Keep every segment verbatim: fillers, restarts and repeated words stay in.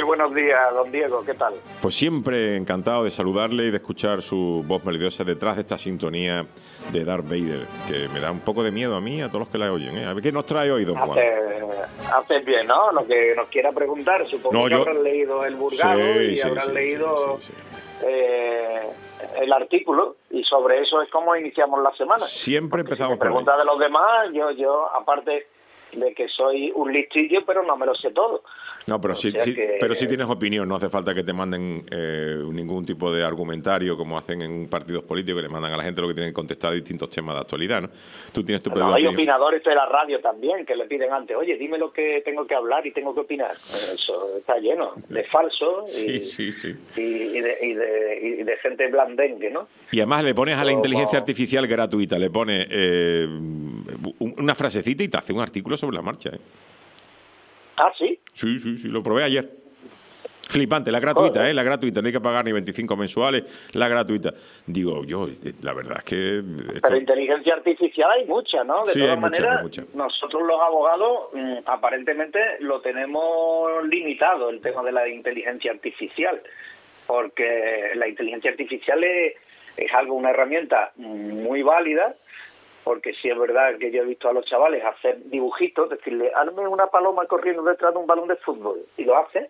buenos días, don Diego, ¿qué tal? Pues siempre encantado de saludarle y de escuchar su voz melodiosa detrás de esta sintonía de Darth Vader, que me da un poco de miedo a mí, a todos los que la oyen, ¿eh? A ver qué nos trae hoy, don Juan. Haces hace bien, ¿no? Lo que nos quiera preguntar, supongo no, que yo... habrán leído el Burgado sí, y sí, habrán sí, leído sí, sí, sí. Eh, el artículo, y sobre eso es como iniciamos la semana. Siempre Porque empezamos si me por pregunta de los demás, yo, yo aparte de que soy un listillo, pero no me lo sé todo. No, pero, sí, sí, que... pero sí tienes opinión, no hace falta que te manden eh, ningún tipo de argumentario como hacen en partidos políticos, que le mandan a la gente lo que tienen que contestar distintos temas de actualidad, ¿no? Tú tienes tu propia no, hay opinión. Opinadores de la radio también que le piden antes, oye, dime lo que tengo que hablar y tengo que opinar. Eso está lleno de falso y, sí, sí, sí. y, y, de, y, de, y de gente blandengue, ¿no? Y además le pones a la inteligencia artificial gratuita, le pones eh, una frasecita y te hace un artículo sobre la marcha, ¿eh? ¿Ah, sí? Sí, sí, sí, lo probé ayer. Flipante, la gratuita, ¿eh? La gratuita, no hay que pagar ni veinticinco mensuales, la gratuita. Digo, yo, la verdad es que... Esto... Pero inteligencia artificial hay mucha, ¿no? De sí, todas hay maneras, mucha, hay mucha. Nosotros los abogados mmm, aparentemente lo tenemos limitado, el tema de la inteligencia artificial, porque la inteligencia artificial es, es algo, una herramienta muy válida, porque sí es verdad que yo he visto a los chavales hacer dibujitos, decirle, hazme una paloma corriendo detrás de un balón de fútbol, y lo hacen,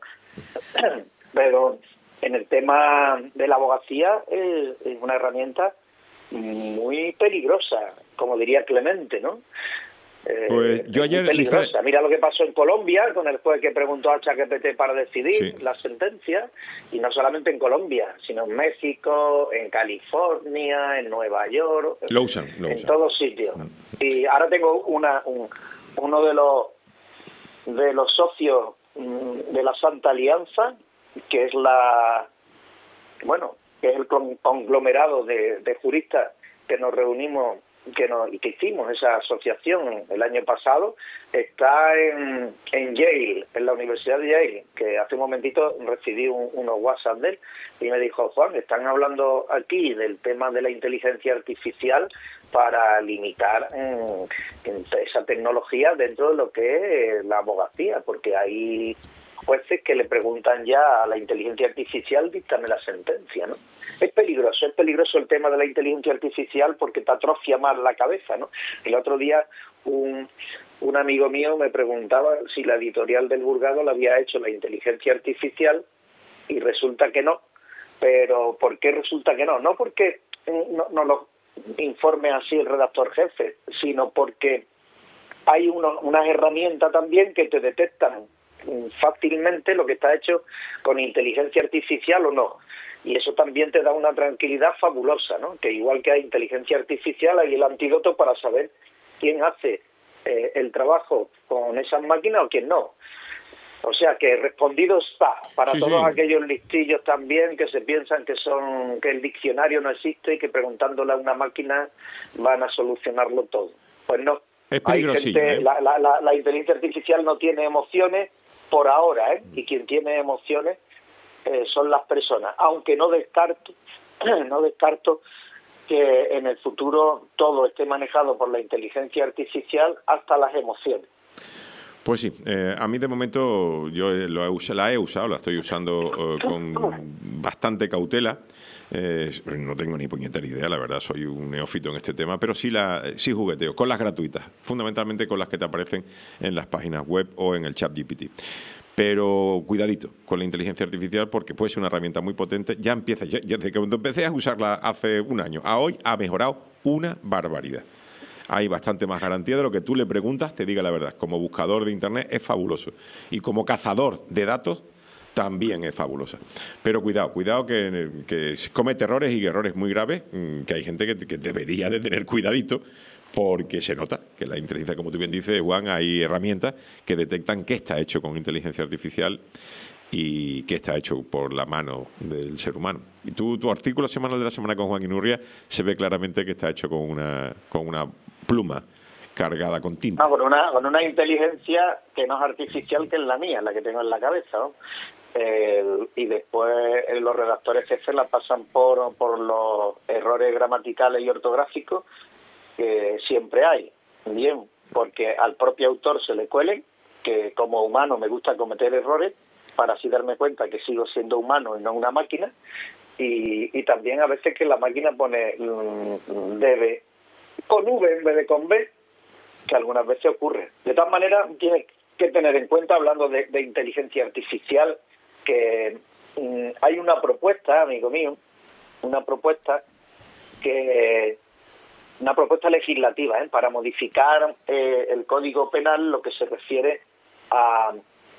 pero en el tema de la abogacía es, es una herramienta muy peligrosa, como diría Clemente, ¿no? Eh, pues yo ayer peligrosa. Dice... Mira lo que pasó en Colombia con el juez que preguntó al ChatGPT para decidir sí. la sentencia, y no solamente en Colombia, sino en México, en California, en Nueva York, lo usan, lo en usan. todos sitios. Mm. Y ahora tengo una un, uno de los de los socios de la Santa Alianza, que es la bueno que es el conglomerado de, de juristas que nos reunimos que nos y que hicimos esa asociación el año pasado, está en, en Yale, en la Universidad de Yale, que hace un momentito recibí un, unos WhatsApp de él y me dijo, Juan, están hablando aquí del tema de la inteligencia artificial para limitar eh, esa tecnología dentro de lo que es la abogacía, porque hay jueces que le preguntan ya a la inteligencia artificial, díctame la sentencia, ¿no? Es peligroso, es peligroso el tema de la inteligencia artificial porque te atrofia más la cabeza, ¿no? El otro día un, un amigo mío me preguntaba si la editorial del Burgado la había hecho la inteligencia artificial y resulta que no. Pero ¿por qué resulta que no? No porque no, no lo informe así el redactor jefe, sino porque hay uno, unas herramientas también que te detectan fácilmente lo que está hecho con inteligencia artificial o no, y eso también te da una tranquilidad fabulosa, ¿no? Que igual que hay inteligencia artificial hay el antídoto para saber quién hace eh, el trabajo con esas máquinas o quién no. O sea que respondido está para sí, todos sí. aquellos listillos también que se piensan que son que el diccionario no existe y que preguntándole a una máquina van a solucionarlo todo. Pues no. Es peligrosillo, gente, ¿eh? la, la, la, la inteligencia artificial no tiene emociones por ahora, ¿eh? Y quien tiene emociones eh, son las personas, aunque no descarto, no descarto que en el futuro todo esté manejado por la inteligencia artificial, hasta las emociones. Pues sí, eh, a mí de momento yo lo he usado, la he usado, la estoy usando eh, con bastante cautela. Eh, no tengo ni puñetera idea, la verdad, soy un neófito en este tema, pero sí, la, sí jugueteo con las gratuitas, fundamentalmente con las que te aparecen en las páginas web o en el chat G P T. Pero cuidadito con la inteligencia artificial porque puede ser una herramienta muy potente. Ya empieza, ya, ya desde que empecé a usarla hace un año a hoy ha mejorado una barbaridad. Hay bastante más garantía de lo que tú le preguntas, te diga la verdad. Como buscador de Internet es fabuloso. Y como cazador de datos también es fabulosa. Pero cuidado, cuidado que, que comete errores y errores muy graves, que hay gente que, que debería de tener cuidadito, porque se nota que la inteligencia, como tú bien dices, Juan, hay herramientas que detectan qué está hecho con inteligencia artificial y qué está hecho por la mano del ser humano. Y tu, tu artículo semanal de la semana con Juan Inurria se ve claramente que está hecho con una, con una pluma cargada con tinta. No, con una, con una inteligencia que no es artificial, que es la mía, la que tengo en la cabeza, ¿no? Eh, y después eh, los redactores jefes la pasan por, por los errores gramaticales y ortográficos que siempre hay. Bien, porque al propio autor se le cuelen, que como humano me gusta cometer errores, para así darme cuenta que sigo siendo humano y no una máquina, y, y también a veces que la máquina pone mmm, debe con V en vez de con B, que algunas veces ocurre. De todas maneras, tienes que tener en cuenta, hablando de, de inteligencia artificial, que mmm, hay una propuesta, amigo mío, una propuesta que una propuesta legislativa ¿eh? para modificar eh, el Código Penal, lo que se refiere a,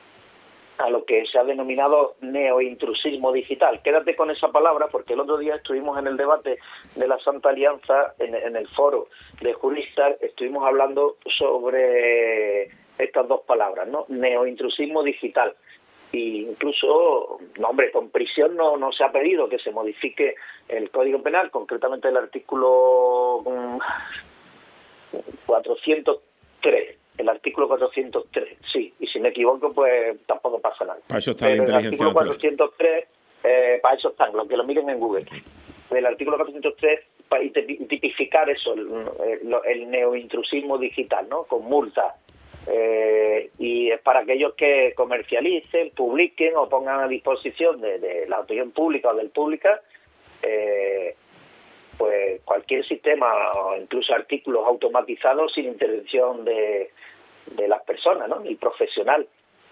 a lo que se ha denominado neointrusismo digital. Quédate con esa palabra, porque el otro día estuvimos en el debate de la Santa Alianza, en, en el foro de juristas, estuvimos hablando sobre estas dos palabras, ¿no? Neointrusismo digital. Y incluso, no, hombre, con prisión no, no se ha pedido que se modifique el Código Penal, concretamente el artículo cuatrocientos tres, el artículo cuatrocientos tres, sí, y si me equivoco, pues tampoco pasa nada. Para eso está Pero la inteligencia el artículo cuatrocientos tres, eh, para eso están, los que lo miren en Google. El artículo cuatrocientos tres, para tipificar eso, el, el, el neointrusismo digital, ¿no? Con multa. Eh, y es para aquellos que comercialicen, publiquen o pongan a disposición de, de la opinión pública o del pública eh, pues cualquier sistema o incluso artículos automatizados sin intervención de, de las personas, ¿no? Ni profesional.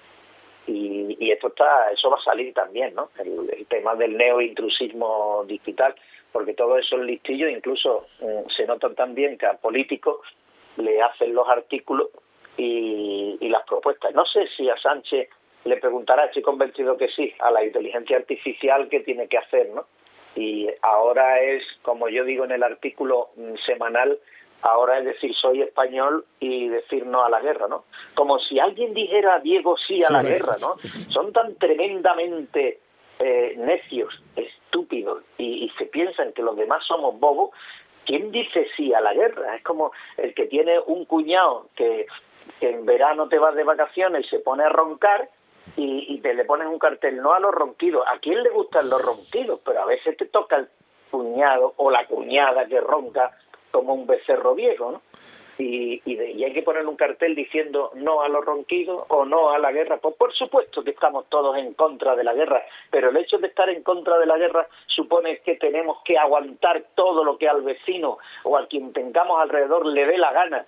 Y, y esto está, eso va a salir también, ¿no? El, el tema del neointrusismo digital, porque todos esos listillos incluso eh, se notan también que a políticos le hacen los artículos Y, y las propuestas. No sé si a Sánchez le preguntará, estoy convencido que sí, a la inteligencia artificial qué tiene que hacer, ¿no? Y ahora es, como yo digo en el artículo semanal, ahora es decir soy español y decir no a la guerra, ¿no? Como si alguien dijera Diego sí a la sí, guerra, ¿no? Son tan tremendamente eh, necios, estúpidos, y, y se piensan que los demás somos bobos. ¿Quién dice sí a la guerra? Es como el que tiene un cuñado que que en verano te vas de vacaciones y se pone a roncar y, y te le pones un cartel, no a los ronquidos. ¿A quién le gustan los ronquidos? Pero a veces te toca el cuñado o la cuñada que ronca como un becerro viejo, ¿no? Y, y, de, y hay que poner un cartel diciendo no a los ronquidos o no a la guerra. Pues por supuesto que estamos todos en contra de la guerra, pero el hecho de estar en contra de la guerra supone que tenemos que aguantar todo lo que al vecino o a quien tengamos alrededor le dé la gana,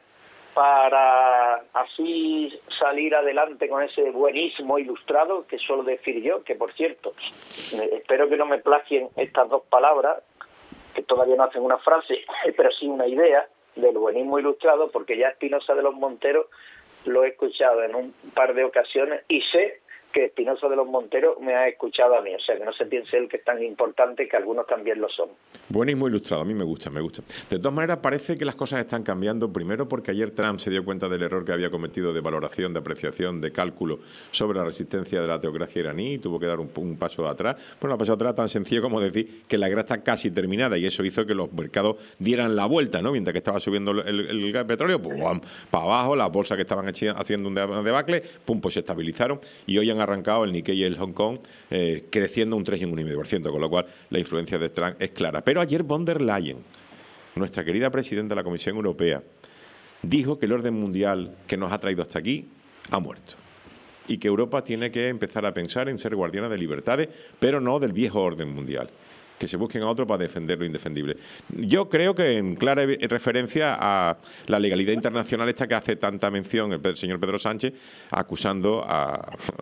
para así salir adelante con ese buenismo ilustrado que suelo decir yo, que por cierto, eh, espero que no me plagien estas dos palabras, que todavía no hacen una frase, pero sí una idea del buenismo ilustrado, porque ya Espinosa de los Monteros lo he escuchado en un par de ocasiones y sé que Espinosa de los Monteros me ha escuchado a mí, o sea que no se piense él que es tan importante, que algunos también lo son. Buenísimo ilustrado, a mí me gusta, me gusta. De todas maneras, parece que las cosas están cambiando, primero porque ayer Trump se dio cuenta del error que había cometido de valoración, de apreciación, de cálculo sobre la resistencia de la teocracia iraní, y tuvo que dar un, un paso atrás. Bueno, un paso atrás tan sencillo como decir que la guerra está casi terminada, y eso hizo que los mercados dieran la vuelta, ¿no? Mientras que estaba subiendo el, el, el petróleo, pues ¡bum!, para abajo, las bolsas que estaban haciendo un debacle, pum, pues se estabilizaron, y hoy han arrancado el Nikkei y el Hong Kong eh, creciendo un tres coma cinco por ciento, con lo cual la influencia de Trump es clara. Pero ayer von der Leyen, nuestra querida presidenta de la Comisión Europea, dijo que el orden mundial que nos ha traído hasta aquí ha muerto y que Europa tiene que empezar a pensar en ser guardiana de libertades, pero no del viejo orden mundial, que se busquen a otro para defender lo indefendible. Yo creo que en clara referencia a la legalidad internacional esta que hace tanta mención el señor Pedro Sánchez, acusando a,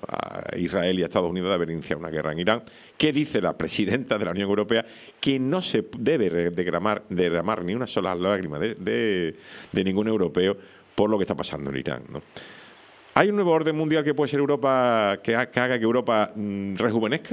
a Israel y a Estados Unidos de haber iniciado una guerra en Irán, que dice la presidenta de la Unión Europea que no se debe derramar, derramar ni una sola lágrima de, de, de ningún europeo por lo que está pasando en Irán, ¿no? ¿Hay un nuevo orden mundial que puede ser Europa, que, ha, que haga que Europa mmm, rejuvenezca?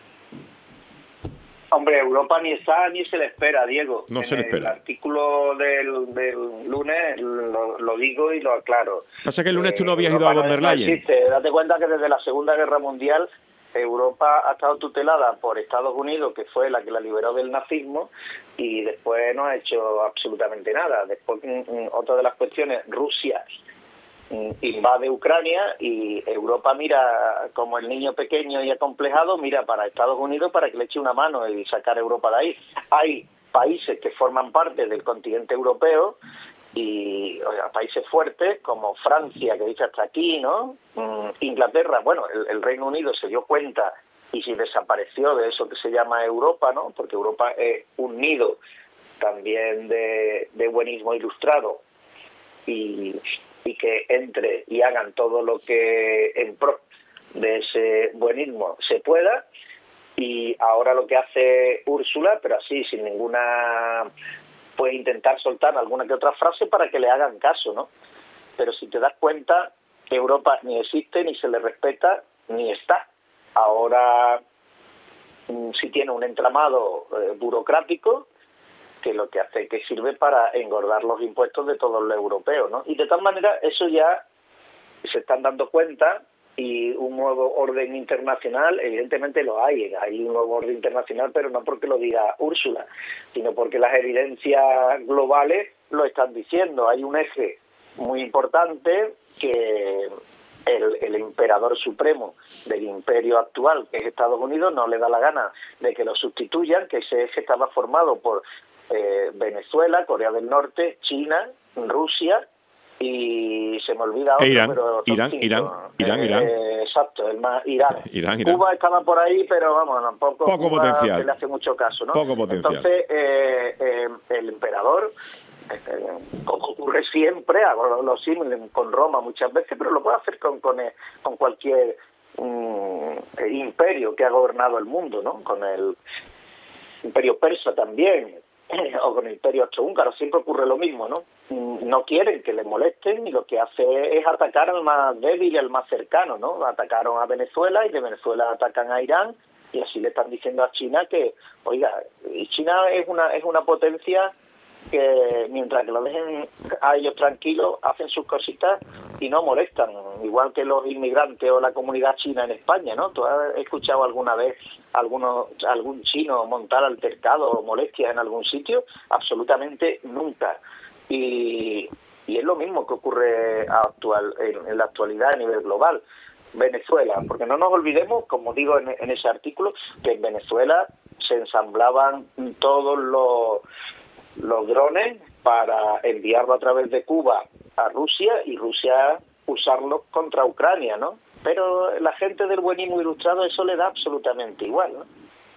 Hombre, Europa ni está ni se le espera, Diego. No en se le espera. El artículo del, del lunes lo, lo digo y lo aclaro. Pasa que el lunes eh, tú no habías Europa ido a von der Leyen. No existe. Date cuenta que desde la Segunda Guerra Mundial Europa ha estado tutelada por Estados Unidos, que fue la que la liberó del nazismo, y después no ha hecho absolutamente nada. Después, otra de las cuestiones, Rusia invade Ucrania y Europa mira como el niño pequeño y acomplejado, mira para Estados Unidos para que le eche una mano y sacar a Europa de ahí. Hay países que forman parte del continente europeo y o sea, países fuertes como Francia, que dice hasta aquí, ¿no? Mm, Inglaterra, bueno, el, el Reino Unido se dio cuenta y se desapareció de eso que se llama Europa, ¿no? Porque Europa es un nido también de, de buenismo ilustrado y, y que entre y hagan todo lo que en pro de ese buenismo se pueda. Y ahora lo que hace Úrsula, pero así, sin ninguna, pues intentar soltar alguna que otra frase para que le hagan caso, ¿no? Pero si te das cuenta, Europa ni existe, ni se le respeta, ni está. Ahora sí tiene un entramado eh, burocrático que lo que hace, que sirve para engordar los impuestos de todos los europeos, ¿no? Y de tal manera, eso ya se están dando cuenta. Y un nuevo orden internacional, evidentemente lo hay, hay un nuevo orden internacional, pero no porque lo diga Úrsula, sino porque las evidencias globales lo están diciendo. Hay un eje muy importante que el, el emperador supremo del imperio actual, que es Estados Unidos, no le da la gana de que lo sustituyan, que ese eje estaba formado por eh, Venezuela, Corea del Norte, China, Rusia, y se me olvida otro, e Irán, pero Irán, Irán, Irán, eh, Irán. Eh, exacto, el más Irán. Irán, Irán. Cuba estaba por ahí, pero vamos, tampoco poco Cuba potencial. se le hace mucho caso, ¿no? Poco potencial. Entonces, eh, eh, el emperador, eh, como ocurre siempre, hago los símiles con Roma muchas veces, pero lo puede hacer con, con, con cualquier um, imperio que ha gobernado el mundo, ¿no? Con el imperio persa también, o con el imperio austrohúngaro, siempre ocurre lo mismo, ¿no? No quieren que les molesten y lo que hace es atacar al más débil y al más cercano, ¿no? Atacaron a Venezuela y de Venezuela atacan a Irán y así le están diciendo a China que, oiga, China es una es una potencia que mientras que lo dejen a ellos tranquilos, hacen sus cositas y no molestan, igual que los inmigrantes o la comunidad china en España, ¿no? ¿Tú has escuchado alguna vez alguno, algún chino montar altercado o molestias en algún sitio? Absolutamente nunca. Y, y es lo mismo que ocurre actual, en, en la actualidad a nivel global. Venezuela, porque no nos olvidemos, como digo en, en ese artículo, que en Venezuela se ensamblaban todos los los drones para enviarlo a través de Cuba a Rusia y Rusia usarlos contra Ucrania, ¿no? Pero la gente del buenismo ilustrado eso le da absolutamente igual, ¿no?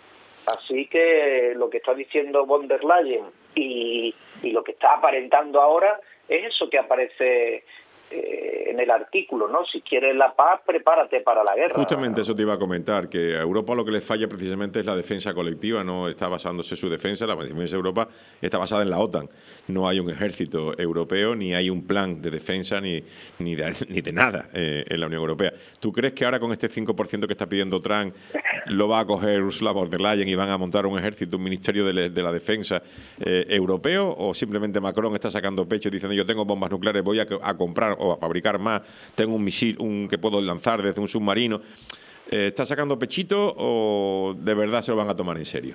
Así que lo que está diciendo von der Leyen y, y lo que está aparentando ahora es eso que aparece eh, en el artículo, ¿no? Si quieres la paz, prepárate para la guerra. Justamente eso te iba a comentar, que a Europa lo que le falla precisamente es la defensa colectiva, no está basándose su defensa, la defensa de Europa está basada en la OTAN. No hay un ejército europeo, ni hay un plan de defensa, ni, ni, de, ni de nada eh, en la Unión Europea. ¿Tú crees que ahora con este cinco por ciento que está pidiendo Trump lo va a coger Ursula von der Leyen y van a montar un ejército, un ministerio de, le, de la defensa eh, europeo? ¿O simplemente Macron está sacando pecho diciendo yo tengo bombas nucleares, voy a, a comprar o a fabricar más, tengo un misil un que puedo lanzar desde un submarino? Eh, ¿Está sacando pechito o de verdad se lo van a tomar en serio?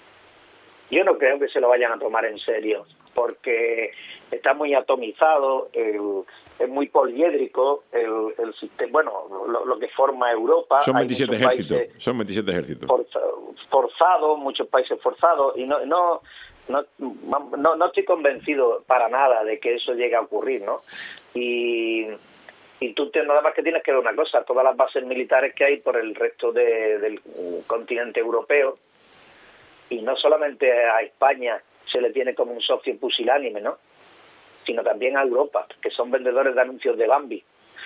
Yo no creo que se lo vayan a tomar en serio, porque está muy atomizado, el, es muy poliédrico el, el sistema, bueno, lo, lo que forma Europa. Son veintisiete ejércitos, son veintisiete ejércitos. Forzados, muchos países forzados, y no, no, no, no, no estoy convencido para nada de que eso llegue a ocurrir, ¿no? Y, y tú te, nada más que tienes que ver una cosa, todas las bases militares que hay por el resto de, del continente europeo, y no solamente a España se le tiene como un socio pusilánime, ¿no? Sino también a Europa, que son vendedores de anuncios de Bambi.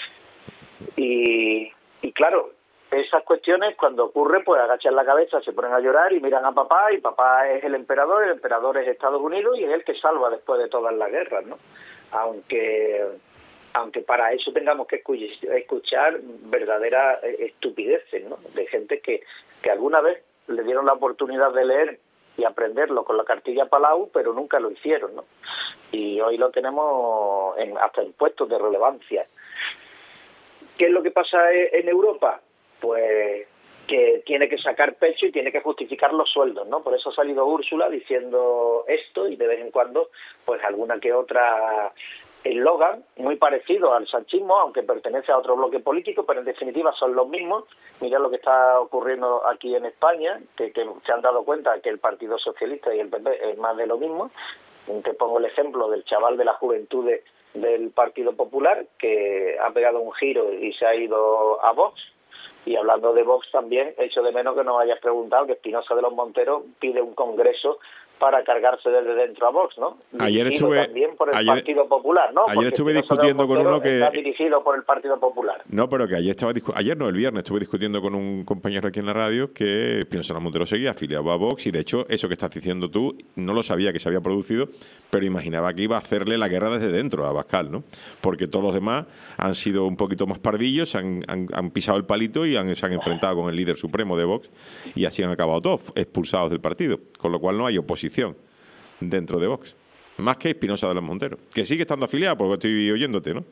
Y, y claro, esas cuestiones cuando ocurre, pues agachan la cabeza, se ponen a llorar y miran a papá, y papá es el emperador, el emperador es Estados Unidos y es el que salva después de todas las guerras, ¿no? Aunque aunque para eso tengamos que escuchar verdaderas estupideces, ¿no? De gente que, que alguna vez le dieron la oportunidad de leer y aprenderlo con la cartilla Palau, pero nunca lo hicieron, ¿no? Y hoy lo tenemos en, hasta en puestos de relevancia. ¿Qué es lo que pasa en Europa? Pues que tiene que sacar pecho y tiene que justificar los sueldos, ¿no? Por eso ha salido Úrsula diciendo esto y de vez en cuando, pues alguna que otra eslogan muy parecido al sanchismo, aunque pertenece a otro bloque político, pero en definitiva son los mismos. Mira lo que está ocurriendo aquí en España, que, que se han dado cuenta que el Partido Socialista y el P P es más de lo mismo, Te pongo el ejemplo del chaval de la juventud de, del Partido Popular, que ha pegado un giro y se ha ido a Vox. Y hablando de Vox también, echo de menos que nos hayas preguntado que Espinosa de los Monteros pide un congreso para cargarse desde dentro a Vox, ¿no? Ayer estuve también por el ayer, Partido Popular, ¿no? Ayer Porque estuve Espinosa discutiendo con uno que está dirigido por el Partido Popular. No, pero que ayer estaba discu... ayer no, el viernes estuve discutiendo con un compañero aquí en la radio que Espinosa de los Monteros seguía afiliado a Vox y de hecho eso que estás diciendo tú no lo sabía que se había producido, pero imaginaba que iba a hacerle la guerra desde dentro a Abascal, ¿no? Porque todos los demás han sido un poquito más pardillos, han, han, han pisado el palito y han, se han enfrentado con el líder supremo de Vox y así han acabado todos expulsados del partido, con lo cual no hay oposición dentro de Vox, más que Espinosa de los Monteros, que sigue estando afiliado, porque estoy oyéndote, ¿no?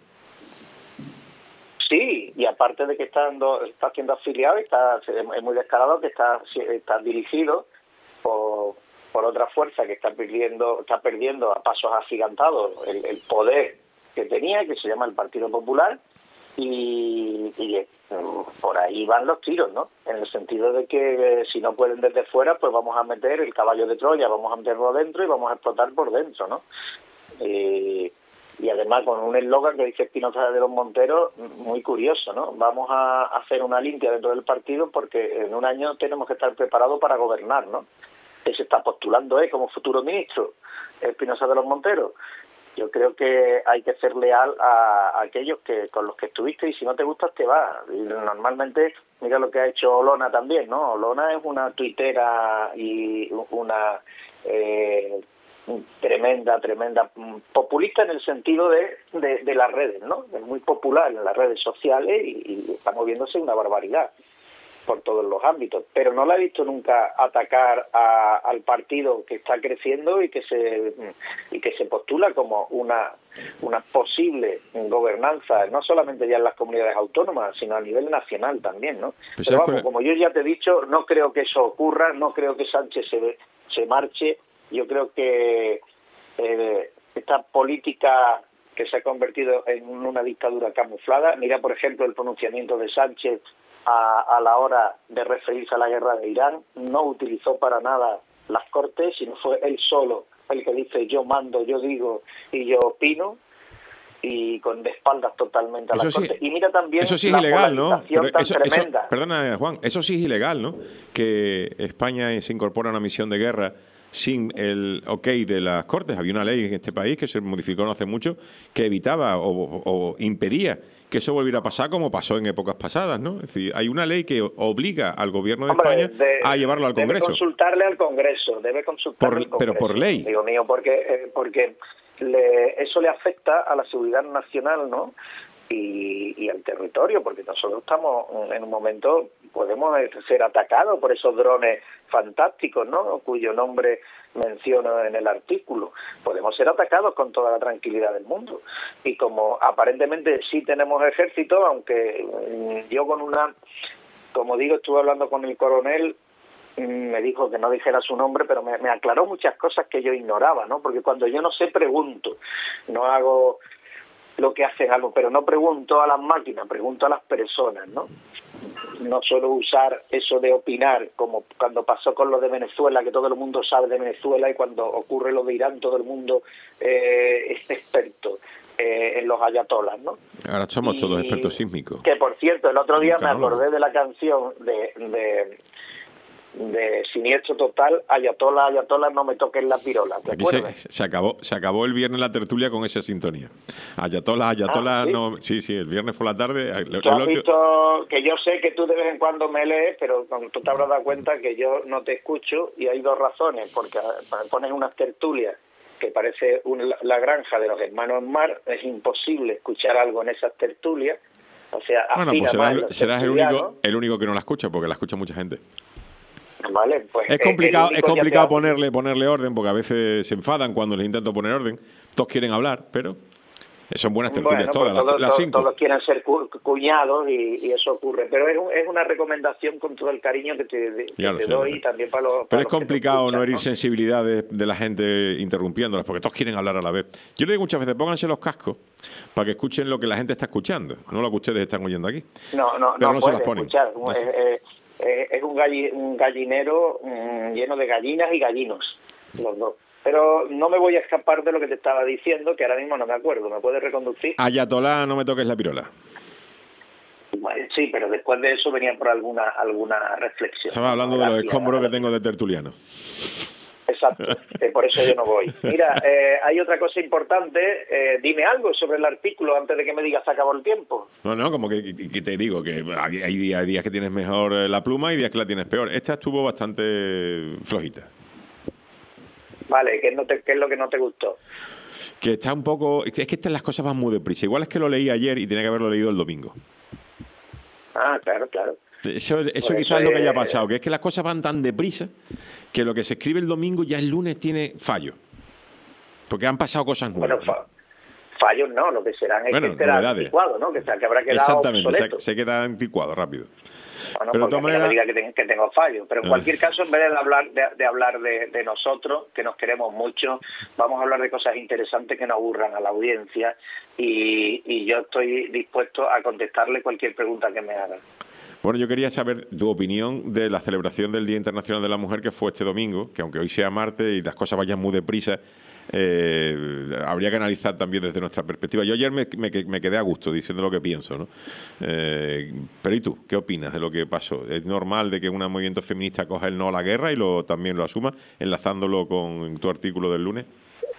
Sí, y aparte de que está, ando, está siendo afiliado, está, es muy descarado que está, está dirigido por, por otra fuerza que está perdiendo, está perdiendo a pasos agigantados el, el poder que tenía, que se llama el Partido Popular, y, y por ahí van los tiros, ¿no? En el sentido de que eh, si no pueden desde fuera, pues vamos a meter el caballo de Troya, vamos a meterlo dentro y vamos a explotar por dentro, ¿no? Eh, y además con un eslogan que dice Espinosa de los Monteros, muy curioso, ¿no? Vamos a hacer una limpia dentro del partido porque en un año tenemos que estar preparados para gobernar, ¿no? Que se está postulando ¿eh? como futuro ministro Espinosa de los Monteros. Yo creo que hay que ser leal a, a aquellos que con los que estuviste y si no te gustas te vas. Y normalmente, mira lo que ha hecho Olona también, ¿no? Olona es una tuitera y una eh, tremenda, tremenda populista en el sentido de, de, de las redes, ¿no? Es muy popular en las redes sociales y, y está moviéndose una barbaridad por todos los ámbitos, pero no la he visto nunca atacar a, al partido que está creciendo y que se y que se postula como una una posible gobernanza, no solamente ya en las comunidades autónomas, sino a nivel nacional también, ¿no? Pues pero vamos, como yo ya te he dicho, no creo que eso ocurra, no creo que Sánchez se, se marche, yo creo que eh, esta política que se ha convertido en una dictadura camuflada, mira por ejemplo el pronunciamiento de Sánchez A, a la hora de referirse a la guerra de Irán, no utilizó para nada las Cortes, sino fue él solo el que dice yo mando, yo digo y yo opino, y con de espaldas totalmente a las sí, Cortes. Y mira también eso sí es la ilegal, ¿no? Pero tan eso, tremenda. Eso, perdona, Juan, eso sí es ilegal, ¿no? Que España se incorpora a una misión de guerra sin el ok de las Cortes. Había una ley en este país que se modificó no hace mucho que evitaba o, o impedía que eso volviera a pasar como pasó en épocas pasadas, ¿no? Es decir, hay una ley que obliga al gobierno de Hombre, España de, a llevarlo al Congreso. Debe consultarle al Congreso, debe consultarle por, al Congreso. Pero por ley. Digo mío, porque, eh, porque le, eso le afecta a la seguridad nacional, ¿no? Y, y al territorio, porque nosotros estamos en un momento, podemos ser atacados por esos drones fantásticos, ¿no? Cuyo nombre menciono en el artículo. Podemos ser atacados con toda la tranquilidad del mundo. Y como aparentemente sí tenemos ejército, aunque yo con una, como digo, estuve hablando con el coronel, me dijo que no dijera su nombre, pero me, me aclaró muchas cosas que yo ignoraba, ¿no? Porque cuando yo no sé, pregunto. No hago lo que hacen algo, pero no pregunto a las máquinas, pregunto a las personas, ¿no? No suelo usar eso de opinar, como cuando pasó con lo de Venezuela, que todo el mundo sabe de Venezuela, y cuando ocurre lo de Irán, todo el mundo eh, es experto eh, en los ayatolas, ¿no? Ahora somos y, todos expertos sísmicos. Que, por cierto, el otro día Nunca me no acordé lo... de la canción de... de de Siniestro Total, Ayatola, Ayatola, no me toques la pirola. ¿Te Aquí se, se acabó se acabó el viernes la tertulia con esa sintonía. Ayatola, Ayatola, ah, ¿sí? no, sí, sí, el viernes por la tarde. Tú has visto que yo sé que tú de vez en cuando me lees, pero tú te habrás dado cuenta que yo no te escucho y hay dos razones, porque pones unas tertulias que parece un, la granja de los hermanos Mar, es imposible escuchar algo en esas tertulias. O sea, bueno, pues serás, serás el único, el único que no la escucha, porque la escucha mucha gente. Vale, pues es complicado, es complicado ponerle ponerle orden, porque a veces se enfadan cuando les intento poner orden. Todos quieren hablar, pero son buenas tertulias bueno, todas, pues todos, las, las cinco. Todos quieren ser cu cuñados y, y eso ocurre. Pero es, un, es una recomendación con todo el cariño que te, que te sé, doy y también para los Pero para es los complicado escuchan, no herir ¿no? sensibilidades de la gente interrumpiéndolas, porque todos quieren hablar a la vez. Yo le digo muchas veces, pónganse los cascos para que escuchen lo que la gente está escuchando, no lo que ustedes están oyendo aquí. No, no, pero no, no puede se las ponen. escuchar. No es, es, es un, galli, un gallinero mmm, lleno de gallinas y gallinos, los dos. Pero no me voy a escapar de lo que te estaba diciendo, que ahora mismo no me acuerdo. ¿Me puedes reconducir? Ayatolá, no me toques la pirola. Bueno, sí, pero después de eso venía por alguna alguna reflexión. Estaba hablando de los escombros que tengo de tertuliano. Exacto, eh, por eso yo no voy. Mira, eh, hay otra cosa importante. Eh, dime algo sobre el artículo antes de que me digas se acabó el tiempo. No, no, como que, que te digo, que hay, hay, días, hay días que tienes mejor la pluma y días que la tienes peor. Esta estuvo bastante flojita. Vale, ¿qué, no te, ¿qué es lo que no te gustó? Que está un poco... Es que estas las cosas van muy deprisa. Igual es que lo leí ayer y tenía que haberlo leído el domingo. Ah, claro, claro. Eso, eso quizás eso es lo que haya es... pasado, que es que las cosas van tan deprisa que lo que se escribe el domingo ya el lunes tiene fallo. Porque han pasado cosas nuevas. Bueno, fa fallos no, lo que serán es bueno, que será novedades. anticuado, ¿no? Que, sea, que habrá quedado Exactamente, obsoleto. Se, se queda anticuado rápido. Bueno, pero porque manera... no me diga que, ten, que tengo fallos, pero en cualquier caso, en vez de hablar de, de hablar de, de nosotros, que nos queremos mucho, vamos a hablar de cosas interesantes que nos aburran a la audiencia y, y yo estoy dispuesto a contestarle cualquier pregunta que me hagan. Bueno, yo quería saber tu opinión de la celebración del Día Internacional de la Mujer que fue este domingo, que aunque hoy sea martes y las cosas vayan muy deprisa, eh, habría que analizar también desde nuestra perspectiva. Yo ayer me, me, me quedé a gusto diciendo lo que pienso, ¿no? Eh, pero ¿y tú? ¿Qué opinas de lo que pasó? ¿Es normal de que un movimiento feminista coja el no a la guerra y lo también lo asuma, enlazándolo con tu artículo del lunes?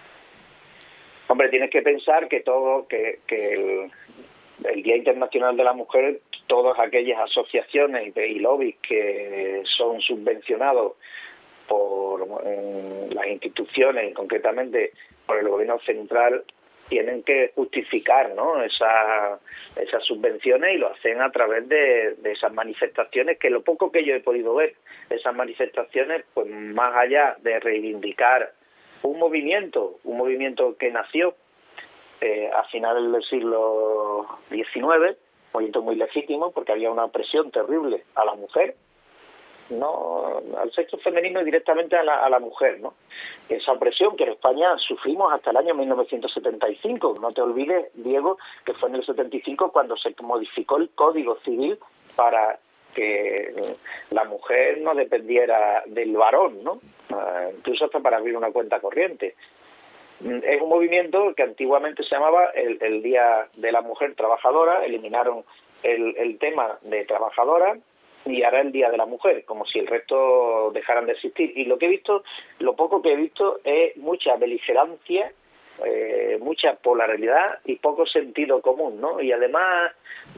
Hombre, tienes que pensar que todo, que, que el, el Día Internacional de la Mujer, todas aquellas asociaciones y lobbies que son subvencionados por eh, las instituciones, concretamente por el gobierno central, tienen que justificar, ¿no?, esa, esas subvenciones, y lo hacen a través de, de esas manifestaciones, que lo poco que yo he podido ver, esas manifestaciones, pues más allá de reivindicar un movimiento, un movimiento que nació eh, a finales del siglo diecinueve, un movimiento muy legítimo, porque había una opresión terrible a la mujer, no al sexo femenino y directamente a la, a la mujer, ¿no? Esa opresión que en España sufrimos hasta el año mil novecientos setenta y cinco. No te olvides, Diego, que fue en el setenta y cinco cuando se modificó el Código Civil para que la mujer no dependiera del varón, ¿no? Uh, incluso hasta para abrir una cuenta corriente. Es un movimiento que antiguamente se llamaba el, el Día de la Mujer Trabajadora. Eliminaron el, el tema de trabajadora y ahora el Día de la Mujer, como si el resto dejaran de existir. Y lo que he visto, lo poco que he visto, es mucha beligerancia, eh, mucha polaridad y poco sentido común, ¿no? Y además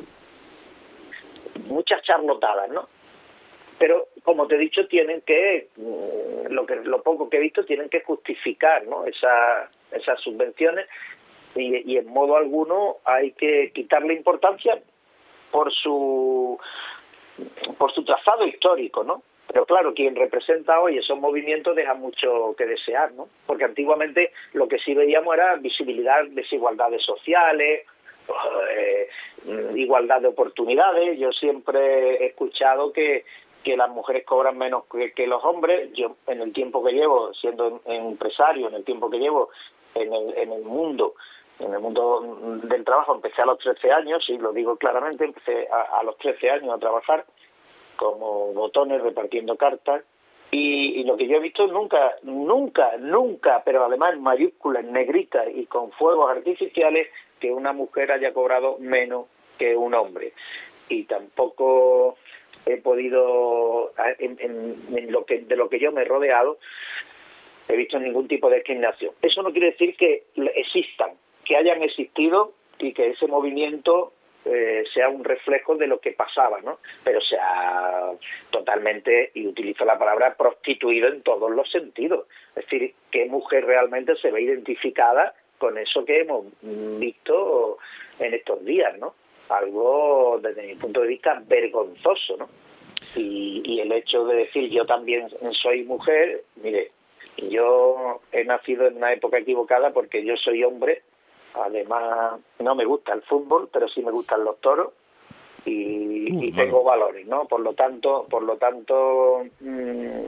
muchas charlotadas, ¿no? Pero, como te he dicho, tienen que, lo que lo poco que he visto, tienen que justificar, ¿no?, esa, esas subvenciones, y, y en modo alguno hay que quitarle importancia por su por su trazado histórico, ¿no? Pero claro, quien representa hoy esos movimientos deja mucho que desear, ¿no? Porque antiguamente lo que sí veíamos era visibilidad, desigualdades sociales, eh, igualdad de oportunidades. Yo siempre he escuchado que que las mujeres cobran menos que, que los hombres. Yo, en el tiempo que llevo siendo empresario, en el tiempo que llevo en el, en el mundo, en el mundo del trabajo, empecé a los trece años, y lo digo claramente, empecé a, a los trece años a trabajar como botones, repartiendo cartas, y, y lo que yo he visto nunca, nunca, nunca, pero además en mayúsculas, en negrita y con fuegos artificiales, que una mujer haya cobrado menos que un hombre. Y tampoco he podido, en, en, en lo que de lo que yo me he rodeado, he visto ningún tipo de discriminación. Eso no quiere decir que existan, que hayan existido y que ese movimiento eh, sea un reflejo de lo que pasaba, ¿no? Pero se ha totalmente, y utilizo la palabra, prostituido en todos los sentidos. Es decir, ¿qué mujer realmente se ve identificada con eso que hemos visto en estos días, ¿no? Algo, desde mi punto de vista, vergonzoso, ¿no? Y, y el hecho de decir yo también soy mujer, mire, yo he nacido en una época equivocada, porque yo soy hombre. Además, no me gusta el fútbol, pero sí me gustan los toros, y, uh, y tengo vale. valores, ¿no? Por lo tanto, por lo tanto, mmm,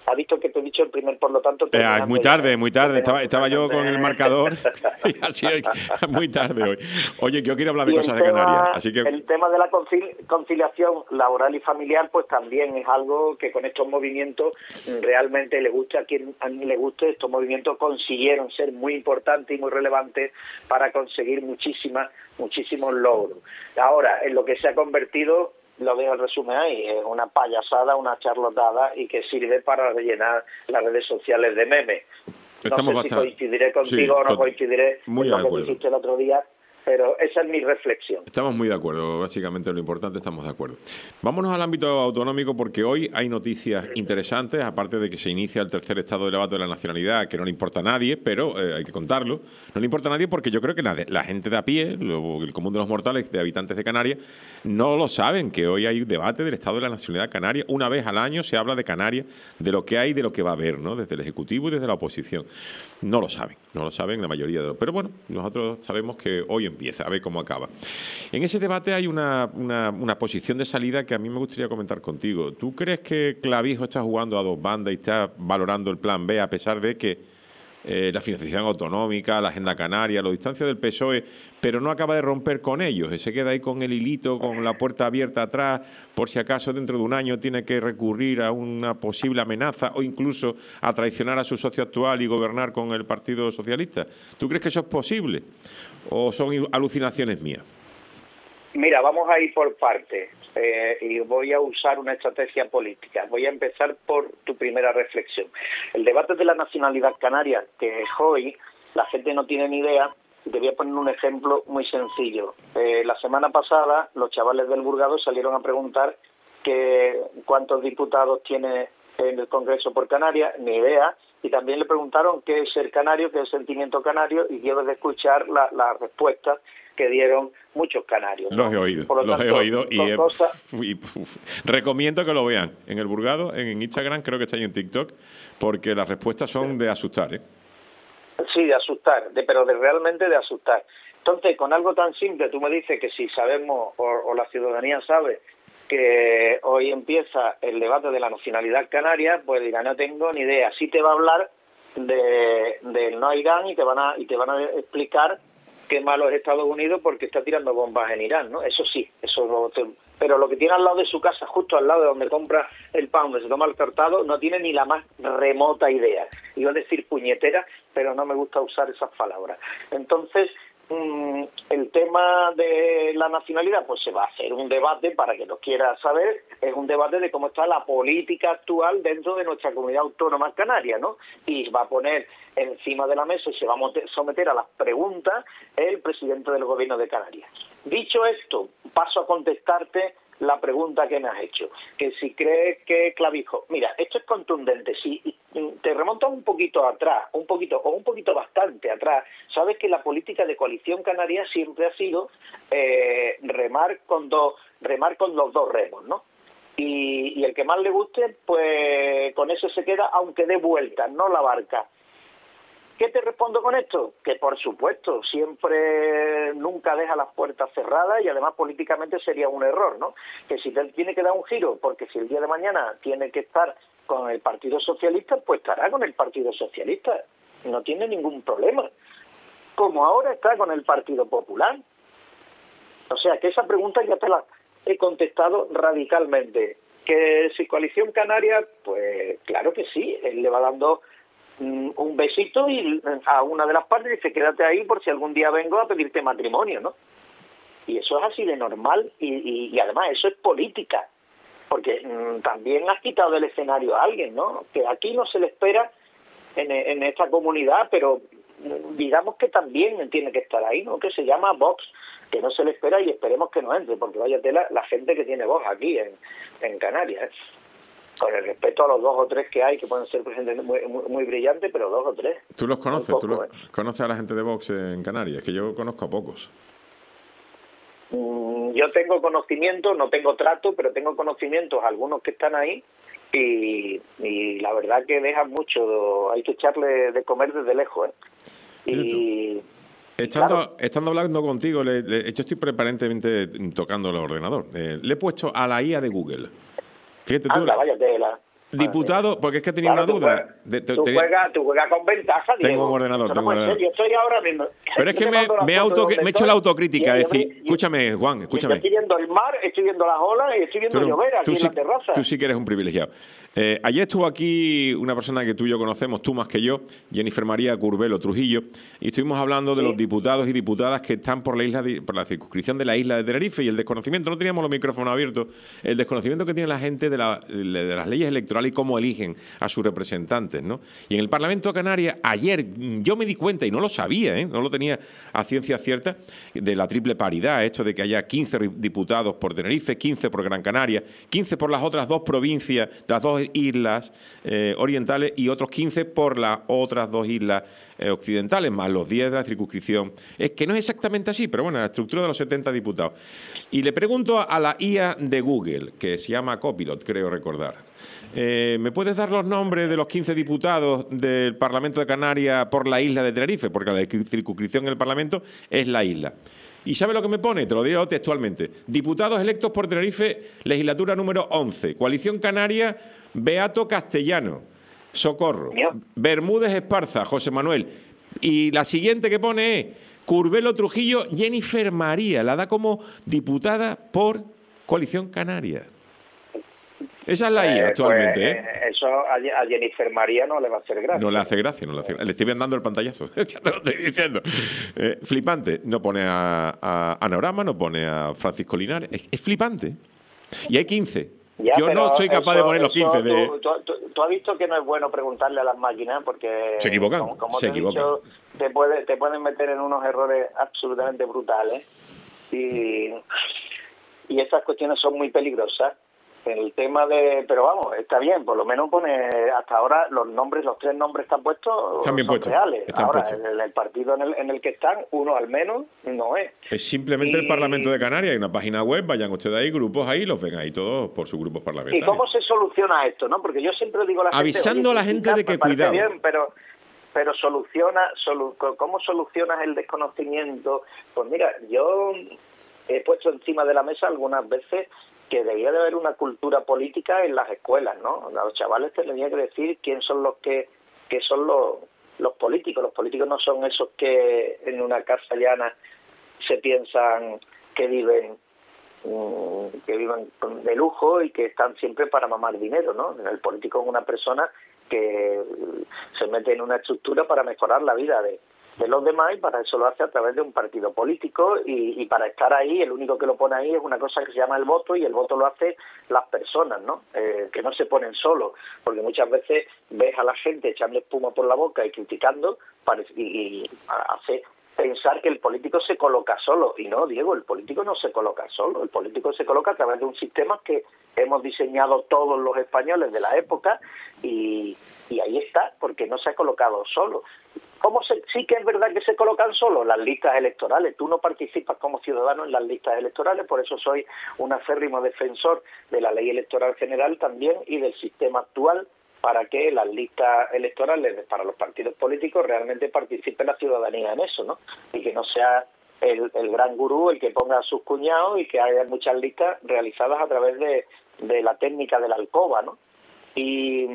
Ha visto que te he dicho el primer, por lo tanto... Eh, muy tarde, muy tarde. Estaba, estaba yo con el marcador y así es, muy tarde hoy. Oye, yo quiero hablar de y cosas tema, de Canarias. Así que... El tema de la conciliación laboral y familiar, pues también es algo que con estos movimientos realmente le gusta a quien a mí le guste. Estos movimientos consiguieron ser muy importantes y muy relevantes para conseguir muchísimas, muchísimos logros. Ahora, en lo que se ha convertido... Lo dejo el resumen ahí, es una payasada, una charlotada y que sirve para rellenar las redes sociales de memes. Estamos no sé bastante... si coincidiré contigo sí, o no tot... coincidiré muy con de lo acuerdo. que dijiste el otro día, pero esa es mi reflexión. Estamos muy de acuerdo, básicamente lo importante, estamos de acuerdo. Vámonos al ámbito autonómico porque hoy hay noticias interesantes, aparte de que se inicia el tercer estado de debate de la nacionalidad, que no le importa a nadie, pero eh, hay que contarlo. No le importa a nadie porque yo creo que la, la gente de a pie, lo, el común de los mortales, de habitantes de Canarias, no lo saben, que hoy hay un debate del estado de la nacionalidad canaria. Una vez al año se habla de Canarias, de lo que hay, de lo que va a haber, ¿no? Desde el Ejecutivo y desde la oposición. No lo saben, no lo saben la mayoría de los... Pero bueno, nosotros sabemos que hoy empieza, a ver cómo acaba. En ese debate hay una, una, una posición de salida que a mí me gustaría comentar contigo. ¿Tú crees que Clavijo está jugando a dos bandas y está valorando el plan B a pesar de que eh, la financiación autonómica, la agenda canaria, la distancia del P S O E, pero no acaba de romper con ellos? Se queda ahí con el hilito, con la puerta abierta atrás, por si acaso dentro de un año tiene que recurrir a una posible amenaza o incluso a traicionar a su socio actual y gobernar con el Partido Socialista. ¿Tú crees que eso es posible o son alucinaciones mías? Mira, vamos a ir por partes eh, y voy a usar una estrategia política. Voy a empezar por tu primera reflexión. El debate de la nacionalidad canaria, que es hoy, la gente no tiene ni idea. Te voy a poner un ejemplo muy sencillo. Eh, la semana pasada los chavales del Burgado salieron a preguntar que cuántos diputados tiene en el Congreso por Canarias, ni idea. Y también le preguntaron qué es ser canario, qué es sentimiento canario, y quiero de escuchar la, la respuesta que dieron muchos canarios, ¿no? Los he oído, Por lo los tanto, he oído y, he, cosas... y uf, recomiendo que lo vean en el Burgado, en Instagram, creo que está ahí en TikTok, porque las respuestas son de asustar, ¿eh? Sí, de asustar, de, pero de realmente de asustar. Entonces, con algo tan simple, tú me dices que si sabemos, o, o la ciudadanía sabe, que hoy empieza el debate de la nacionalidad canaria, pues dirá, no tengo ni idea. Sí te va a hablar de, del no a Irán y te van a, y te van a explicar qué malo es Estados Unidos porque está tirando bombas en Irán, ¿no? Eso sí, eso lo, pero lo que tiene al lado de su casa, justo al lado de donde compra el pan, donde se toma el cortado, no tiene ni la más remota idea. Iba a decir puñetera, pero no me gusta usar esas palabras. Entonces, mmm, el tema de la nacionalidad, pues se va a hacer un debate, para que lo quiera saber, es un debate de cómo está la política actual dentro de nuestra comunidad autónoma canaria, ¿no? Y va a poner encima de la mesa y se va a someter a las preguntas el presidente del gobierno de Canarias. Dicho esto, paso a contestarte la pregunta que me has hecho, que si crees que Clavijo... Mira, esto es contundente. Si te remontas un poquito atrás, un poquito o un poquito bastante atrás, sabes que la política de coalición canaria siempre ha sido eh, remar con dos, remar con los dos remos, ¿no? Y, y el que más le guste, pues con eso se queda, aunque dé vueltas, no la barca. ¿Qué te respondo con esto? Que por supuesto, siempre nunca deja las puertas cerradas y además políticamente sería un error, ¿no? Que si él tiene que dar un giro, porque si el día de mañana tiene que estar con el Partido Socialista, pues estará con el Partido Socialista, no tiene ningún problema. Como ahora está con el Partido Popular. O sea, que esa pregunta ya te la he contestado radicalmente. Que si coalición canaria, pues claro que sí, él le va dando un besito y a una de las partes dice, quédate ahí por si algún día vengo a pedirte matrimonio, ¿no? Y eso es así de normal y, y, y además eso es política, porque mmm, también has quitado del escenario a alguien, ¿no? Que aquí no se le espera en, en esta comunidad, pero digamos que también tiene que estar ahí, ¿no? Que se llama Vox, que no se le espera y esperemos que no entre, porque vaya tela la gente que tiene Vox aquí en, en Canarias, ¿eh? Con el respeto a los dos o tres que hay, que pueden ser gente muy, muy, muy brillantes, pero dos o tres. ¿Tú los conoces? Poco, ¿Tú los, ¿eh? conoces a la gente de Vox en Canarias? Que yo conozco a pocos. Mm, yo tengo conocimiento, no tengo trato, pero tengo conocimientos, algunos que están ahí, y, y la verdad que dejan mucho, hay que echarle de comer desde lejos, ¿eh? Y... Estando, claro. estando hablando contigo, le, le, yo estoy preparantemente tocando el ordenador. Eh, le he puesto a la I A de Google. Fíjate tú, Anda, vaya tela. Diputado, porque es que tenía claro, una duda. Tú, juegas, de, te, tú, te, juegas, tú juegas con ventaja, Diego. Tengo un ordenador, Esto tengo no un puede ordenador. ser. Yo estoy ahora mismo. Pero es que me, me, auto, me he hecho la autocrítica, es decir, y, escúchame, Juan, escúchame. Yo estoy viendo el mar, estoy viendo las olas y estoy viendo llover aquí sí, en la terraza. Tú sí que eres un privilegiado. Eh, ayer estuvo aquí una persona que tú y yo conocemos, tú más que yo, Jennifer María Curbelo Trujillo, y estuvimos hablando de sí. los diputados y diputadas que están por la isla de, por la circunscripción de la isla de Tenerife y el desconocimiento, no teníamos los micrófonos abiertos, el desconocimiento que tiene la gente de, la, de las leyes electorales y cómo eligen a sus representantes, ¿no? Y en el Parlamento de Canarias, ayer yo me di cuenta, y no lo sabía, ¿eh? no lo tenía a ciencia cierta, de la triple paridad, esto de que haya quince diputados por Tenerife, quince por Gran Canaria, quince por las otras dos provincias, las dos islas eh, orientales y otros quince por las otras dos islas eh, occidentales, más los diez de la circunscripción. Es que no es exactamente así, pero bueno, la estructura de los setenta diputados. Y le pregunto a la I A de Google, que se llama Copilot, creo recordar, eh, ¿me puedes dar los nombres de los quince diputados del Parlamento de Canarias por la isla de Tenerife? Porque la circunscripción en el Parlamento es la isla. ¿Y sabe lo que me pone? Te lo digo textualmente. Diputados electos por Tenerife, legislatura número once. Coalición Canaria, Beato Castellano. Socorro. Bermúdez Esparza, José Manuel. Y la siguiente que pone es Curbelo Trujillo, Jennifer María. La da como diputada por Coalición Canaria. Esa es la I A eh, actualmente, pues, ¿eh? Eso a Jennifer María no le va a hacer gracia. No le hace gracia, no le hace gracia. Le estoy dando el pantallazo, ya te lo estoy diciendo. Eh, flipante. No pone a, a Anorama, no pone a Francisco Linares. Es, es flipante. Y hay quince. Ya, Yo no soy capaz eso, de poner los quince. De... Tú, tú, tú, tú has visto que no es bueno preguntarle a las máquinas porque... Se equivocan, como, como se te equivocan. He dicho, te, puede, te pueden meter en unos errores absolutamente brutales. Y, y estas cuestiones son muy peligrosas. El tema de... Pero vamos, está bien, por lo menos pone... Hasta ahora los nombres, los tres nombres que han puesto están bien son puestos, reales. Están ahora, puestos. el, el partido en el, en el que están, uno al menos, no es. Es simplemente y... el Parlamento de Canarias. Hay una página web, vayan ustedes ahí, grupos ahí, los ven ahí todos por sus grupos parlamentarios. ¿Y cómo se soluciona esto, no? Porque yo siempre digo a la Avisando gente... a la gente de que cuidado. Bien, pero... Pero soluciona, solu, ¿cómo solucionas el desconocimiento? Pues mira, yo he puesto encima de la mesa algunas veces que debía de haber una cultura política en las escuelas, ¿no? A los chavales te tenía que decir quién son los que, que son los, los políticos. Los políticos no son esos que en una casa llana se piensan que viven que viven de lujo y que están siempre para mamar dinero, ¿no? El político es una persona que se mete en una estructura para mejorar la vida de, de los demás y para eso lo hace a través de un partido político y, y para estar ahí el único que lo pone ahí es una cosa que se llama el voto y el voto lo hace las personas, ¿no? Eh, que no se ponen solos, porque muchas veces ves a la gente echando espuma por la boca y criticando para, y, y hace pensar que el político se coloca solo y no, Diego, el político no se coloca solo, el político se coloca a través de un sistema que hemos diseñado todos los españoles de la época y, y ahí está, porque no se ha colocado solo. ¿Cómo se, sí que es verdad que se colocan solo? Las listas electorales. Tú no participas como ciudadano en las listas electorales, por eso soy un acérrimo defensor de la ley electoral general también y del sistema actual para que las listas electorales para los partidos políticos realmente participe la ciudadanía en eso, ¿no? Y que no sea el, el gran gurú el que ponga a sus cuñados y que haya muchas listas realizadas a través de, de la técnica de la alcoba, ¿no? Y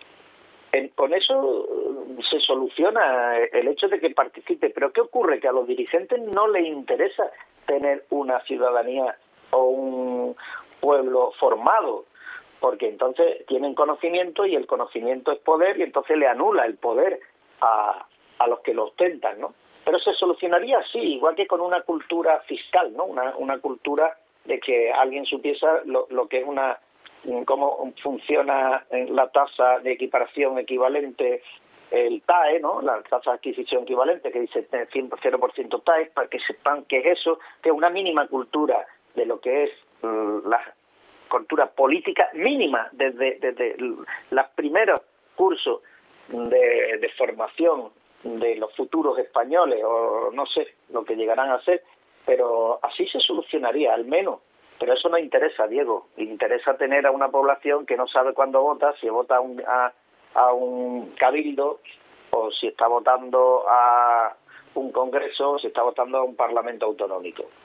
en, con eso se soluciona el hecho de que participe. Pero ¿qué ocurre? Que a los dirigentes no les interesa tener una ciudadanía o un pueblo formado, porque entonces tienen conocimiento y el conocimiento es poder y entonces le anula el poder a, a los que lo ostentan, ¿no? Pero se solucionaría así, igual que con una cultura fiscal, ¿no? Una, una cultura de que alguien supiese lo, lo que es una, cómo funciona la tasa de equiparación equivalente, el T A E, ¿no? La tasa de adquisición equivalente, que dice cero por ciento T A E, para que sepan qué es eso, que es una mínima cultura de lo que es uh, la cultura política mínima desde, desde los primeros cursos de, de formación de los futuros españoles, o no sé lo que llegarán a ser, pero así se solucionaría al menos. Pero eso no interesa, Diego. Interesa tener a una población que no sabe cuándo vota, si vota a un, a, a un cabildo o si está votando a un congreso o si está votando a un parlamento autonómico.